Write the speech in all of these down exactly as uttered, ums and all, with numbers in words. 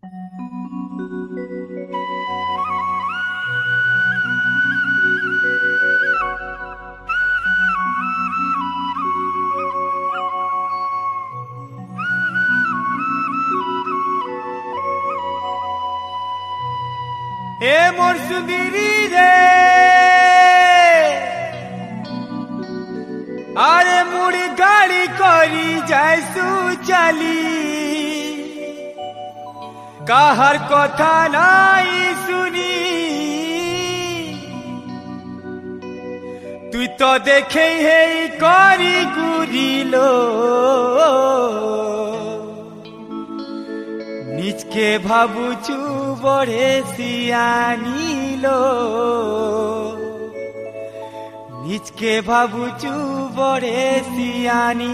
ए मोर सुंदरी रे अरे मुड़ी गाड़ी करी जैसू चली काहर कथा नाई सुनी तू तो देखे है करी गुरी लो निजके भाबुचू बड़े सियानी लो निजके भाबुचू बड़े सियानी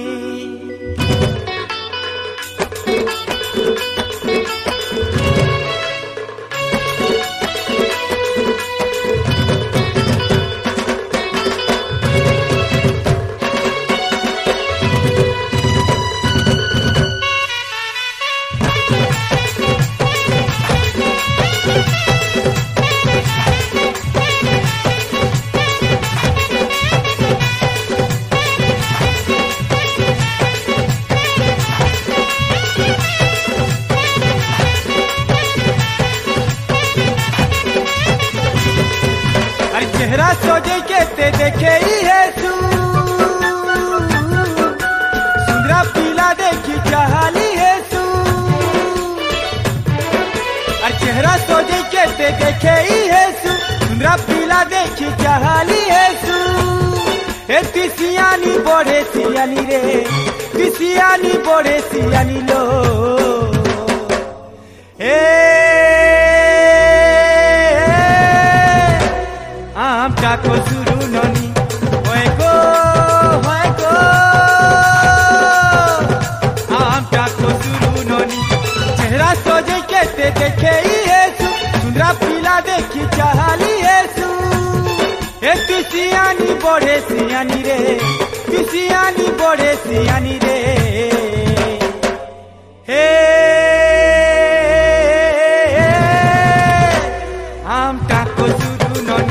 चेहरा सोजे के ते देखे ही है तू सुंदरा पीला देखी चाहली है तू और चेहरा सोजे के ते देखे ही है तू सुंदरा पीला देखी चाहली है तू ए तिसियानी बड़े सियानी रे तिसियानी बड़े सियानी लो ए को सुरू ननी होए गो होए गो आम का को सुरू ननी चेहरा सोजे के ते देखे ही है सु सुंदरा पीला देखी चाहली है सु ए तिसियानी बड़े सियानी रे तिसियानी बड़े सियानी रे हे आम का को सुरू ननी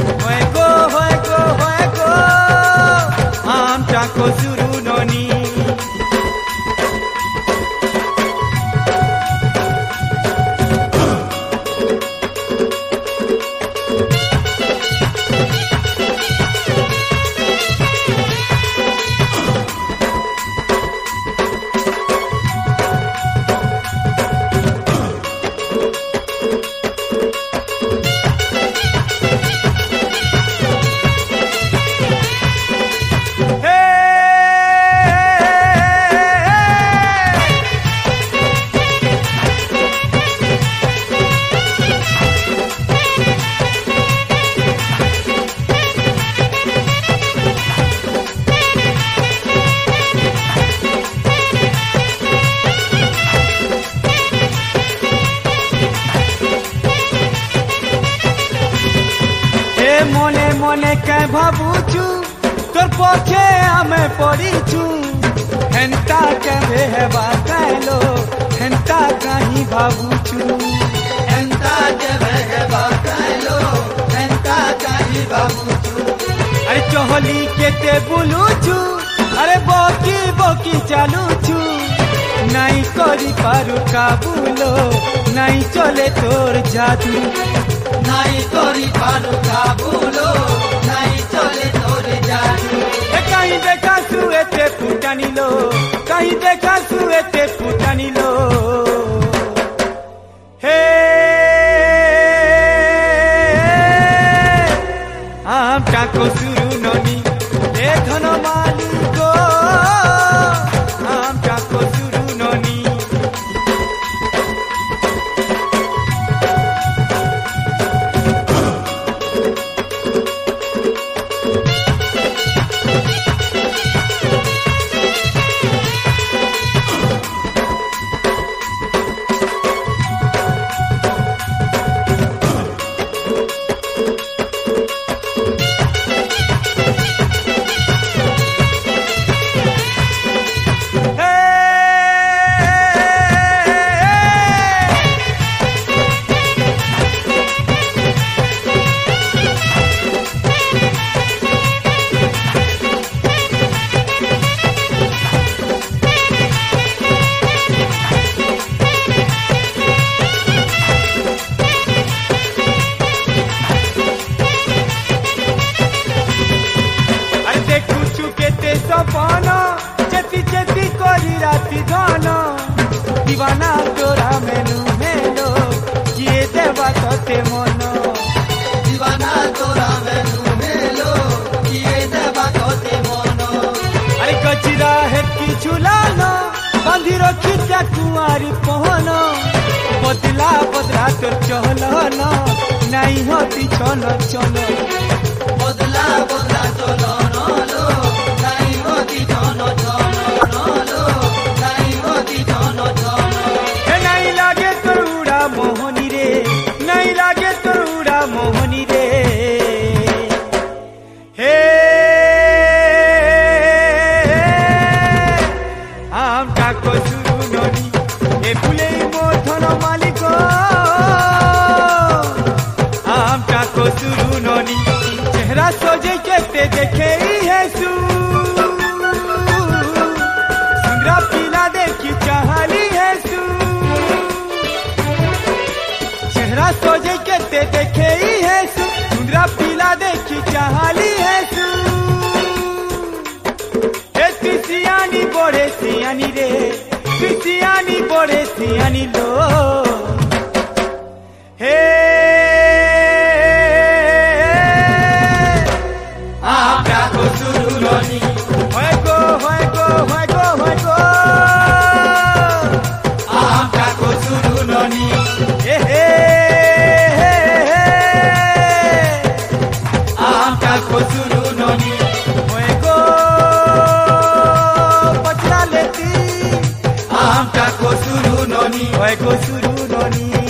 को सुरू ननी मने मने के भाबुचू तोर पछे हमें पड़ीचू हेंता के भेबा कैलो हेंता कहीं भाबुचू हेंता के भेबा कैलो हेंता कहीं भाबुचू अरे चोहली के ते बुलूचू अरे बोकी बोकी चालूचू नहीं करी पारू काबूलो नहीं चले तोर जादू नहीं तोरी पालू काबूलो नहीं चले तोरे जादू कहीं देखा सुए ते फुटानी लो कहीं देखा सुए ते फुटानी लो हे आम टाको सुरू ननी ए धन मालिको आम टाको सुरू ननी दीवाना तोरा मेनू मेलो किए देवा तोते मनो दीवाना तोरा मेनू मेलो किए देवा तोते मनो अरे कचरा है कि झुलानो बांधी रखी त्या कुंवारी पहनो बदला बदला तोर चहलनो नहीं होती चलो चलो बदला बदला चलो नो नहीं होती चलो चलो नो नहीं होती चलो चलो नहीं लागे तोरा मोहनी रे नहीं लागे तोरा मोहनी रे हे आम टाको सुरु ननी ए फुले मोथन मालिक आम टाको सुरु ननी चेहरा सोजे के ते देखे येसु सुंदरा पीला देखी चाहली येसु चेहरा सोजे के ते देखे येसु सुंदरा पीला देखी चाहली येसु ए तिसियानी बड़े सियानी रे तिसियानी बड़े सियानी लो हे आम टाको सुरु ननी होय गो होय गो होय गो होय गो आम टाको सुरु ननी ए हे आम टाको सुरु ननी होय गो पचला लेती आम टाको सुरु ननी होय गो सुरु ननी